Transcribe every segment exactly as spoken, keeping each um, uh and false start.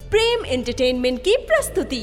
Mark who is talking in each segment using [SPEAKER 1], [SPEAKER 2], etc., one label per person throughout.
[SPEAKER 1] प्रेम entertainment की प्रस्तुति।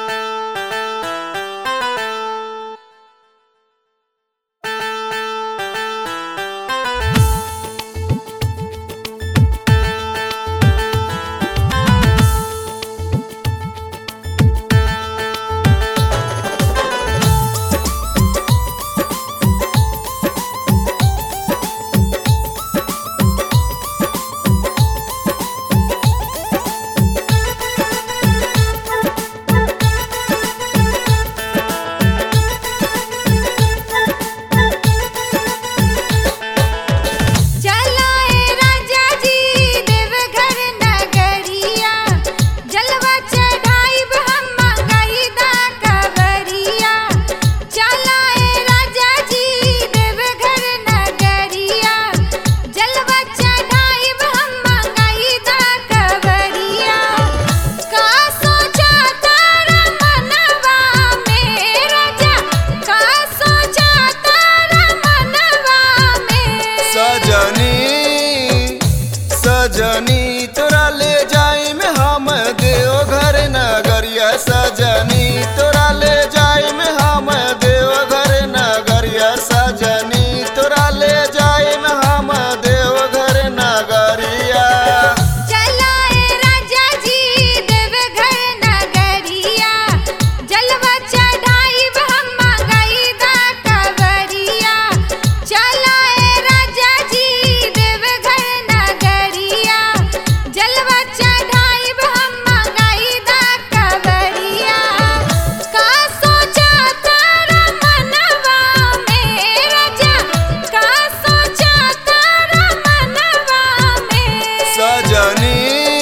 [SPEAKER 2] सजनी तोरा ले जाई में हम देवघर नगरिया, सजनी तोरा ले जाई में हम देवघर नगरिया, सजनी तोरा ले जाई में हम देवघर नगरिया।
[SPEAKER 3] चलाए राजा जी देवघर नगरिया, जलवा चढ़ाईब हम गईदा कवरिया। चलाए राजा जी देवघर नगरिया, जलवा चढ़ाईब हम गईदा कवरिया। का सोचा तारा मनवा में राजा, का सोचा तारा मनवा में।
[SPEAKER 2] सजनी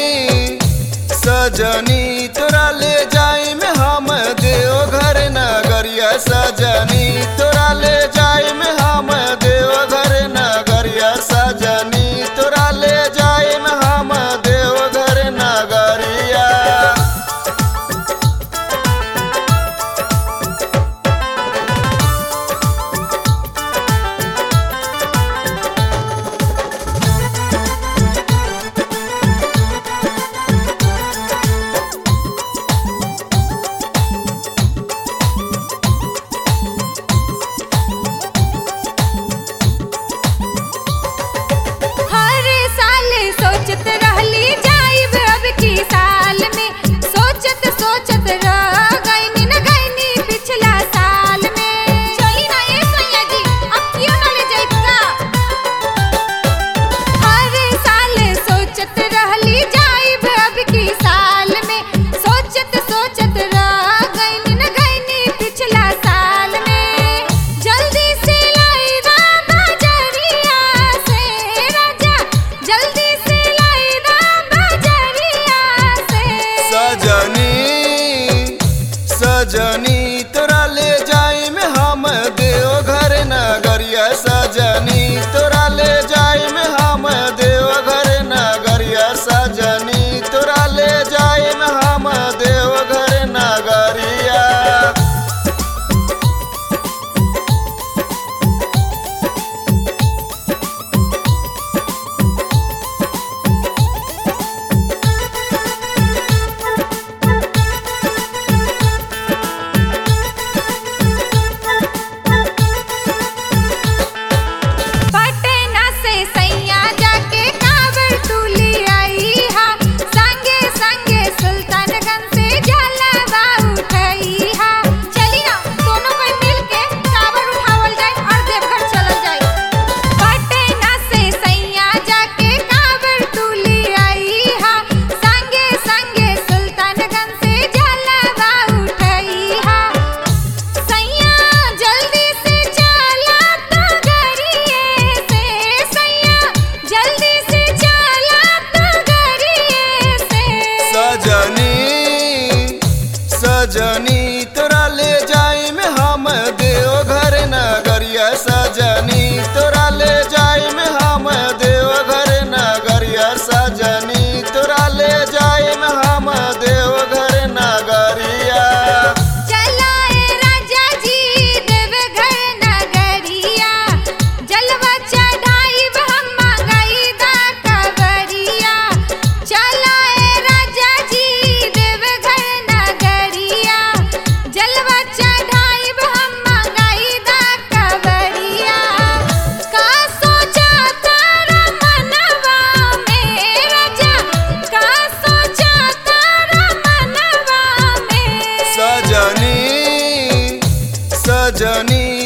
[SPEAKER 2] सजनी तोरा ले जाई में हम देवघर नगरिया, सजनी तोरा ले जाई में हम देवघर नगरिया, सजनी तोरा ले जाई में हम देवघर नगरिया।
[SPEAKER 3] हर साल सोचत रहली जाइब अब की साल में, सोचत सोचत रह गईनी न गईनी पिछला साल में। चली ना ये सैया जी, अब क्यों ना ले जाइब का। हर साल सोचत रहली जाइब अब की साल में, सोचत सोचत रह गईनी न गईनी पिछला साल में। जल्दी से लाइदा बजरिया से राजा, जल्दी से लाइदा बजरिया से।
[SPEAKER 2] सजनी सजनी तोरा ले जाई में हम देवघर नगरिया, सजनी तोरा ले जाई में हम देवघर नगरिया, सजनी तोरा ले जाई में हम देवघर नगरिया।
[SPEAKER 3] पटना से सैया जाके कांवर तू ले आई हा, संगे संगे सुल्तानगंज से जलवा उठई हा। चली ना दोनों कोई मिल के कांवर उठावल जाए और देवघर चलल जाए। पटना से सैया जाके कांवर तू ले आई हा, संगे संगे सुल्तानगंज से जलवा उठई हा। सैया जल्दी से चला तगरिए से, सैया जल्दी से चला तगरिए से।
[SPEAKER 2] सजनी सजनी तोरा ले जाई में हम देवघर नगरिया, सजनी तोरा ले जाई में हम देवघर नगरिया, सजनी तोरा ले जाई में हम देवघर नगरिया।
[SPEAKER 3] चलाए राजा जी देवघर नगरिया, जलवा चढ़ाईब हम गईदा कवरिया। चलाए राजा जी
[SPEAKER 2] सजनी